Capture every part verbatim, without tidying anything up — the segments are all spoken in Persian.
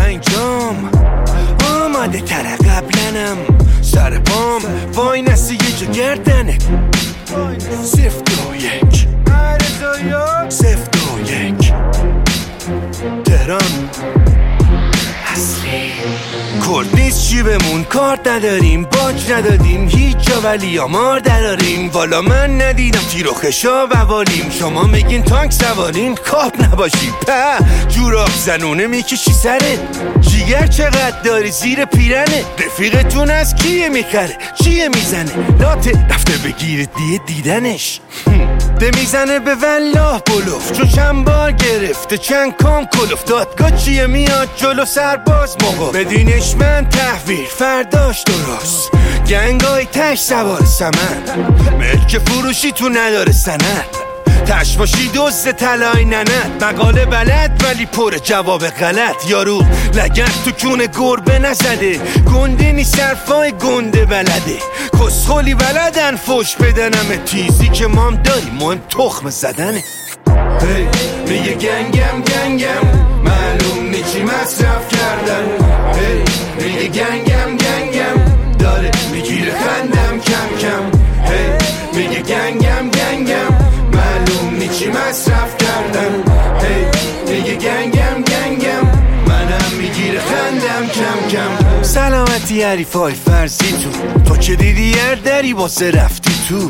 اینجام آماده تر قبلنم سر پام وای نسی یه جا گردنه سفت و یک سفت و یک تهران اصلی کرد نیست چی بمون کار نداریم باج ندادیم هیچ جا ولی آمار دراریم والا من ندیدم تیر و خشا بوالیم شما میگین تانک سوارین کاب نباشی په جوراب زنونه میکشی سرت جیگر چقدر داری زیر پیرنه رفیقتون از کیه میخره چیه میزنه لاته رفته بگیرید دیه دیدنش ده میزنه به والله بلوف چون چند بار گرفته چند کام کلوف دادگاه چیه میاد جلو سرباز موقع بدینش من تحویل فرداش درست گنگای تش سوار سمن ملک فروشی تو نداره سند تش باشی دوز تلای ننت مقاله بلد ولی پر جواب غلط یارو لگت تو کون گربه نزده گنده نی صرفای گنده بلده کسخولی بلدن فوش بدنم تیزی که مام داری مهم تخم زدنه hey, میگه گنگم گنگم معلوم نی چی مصرف کردن hey, میگه گنگم گنگم داره میگیره خندم کم کم hey, میگه گنگم گنگم معلوم نی چی مصرف کردن hey, میگه گنگم گنگم منم میگیره خندم کم کم سلامتی حریفای فرضی تو تو که دیدی هر دری واسه رفتی تو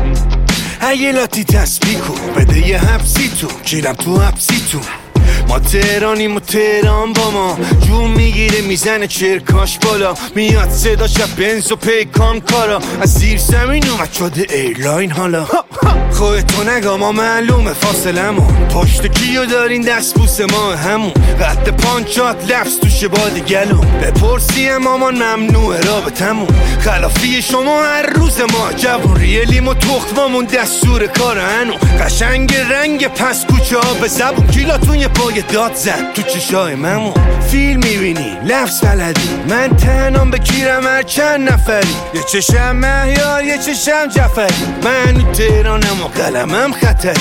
اگه لاتی تسبیح کن بده یه حبسی تو کیرم تو حبسی تو ما تهرانیم و تهران با ما جون میگیره میزنه چرکاش بالا میاد صدا شب بنز و پیکان کارا از زیر زمین اومد شده ایرلاین حالا خودتو نگا ما معلومه فاصلمون پشت کیو دارین دست بوس ما همون قد پانچات لفظ توشه باد گلون بپرسیم مامان ممنوع رابطمون خلافی شما هر روز ما جوون ریلیم و تخممون دستور کار هنو قشنگ رنگ پس کوچه ها به زبون کیلاتون یه پای داد زد تو چشای ممون فیلم میبینی لفظ بلدی من تنام بکیرم هر چند نفری یه چشم مهیار یه چشم جعفری من تهرانم و قلمم خطری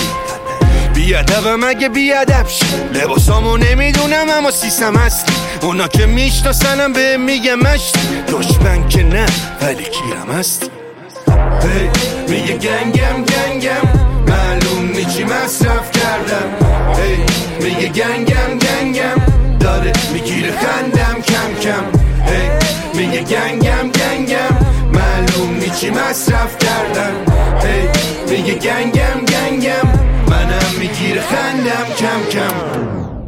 بیادبم اگه بیادب شی لباسامو نمیدونم اما سیسم هستی اونا که میشناسنم به میگه مشتی دشمن که نه ولی کیرم هستی hey, میگه گنگم گنگم معلوم نی چی مصرف کردم hey, میگه گنگم گنگم داره میگیره خندم کم کم hey, میگه گنگم گنگم معلوم نی چی مصرف کردم hey, میگه گنگم گنگم منم میگیره خندم کم کم